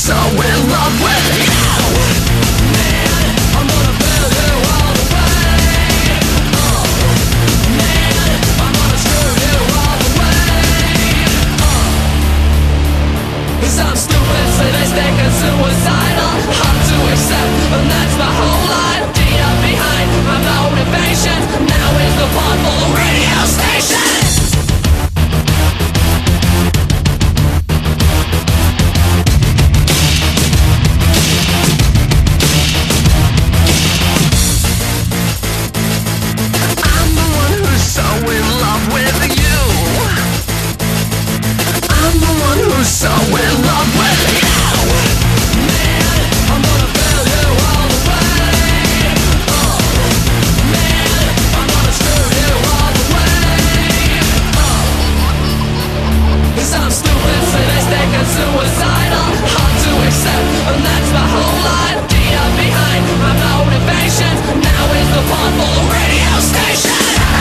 so in love with you. Man, I'm gonna feel you all the way. Oh, man, I'm gonna screw you all the way. Cause I'm stupid, sadistic and suicidal. Hard to accept, and that's my whole idea behind my motivation. Now is the part for the radio station. So in love with you. Man, I'm gonna feel you all the way. Oh, man, I'm gonna screw you all the way. Cause I'm stupid, sadistic and suicidal. Hard to accept, and that's my whole idea behind my motivation. Now is the part for the radio station.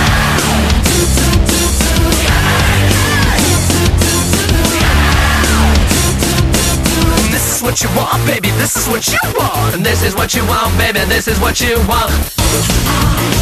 What you want, baby, this is what you want. And this is what you want, baby, this is what you want.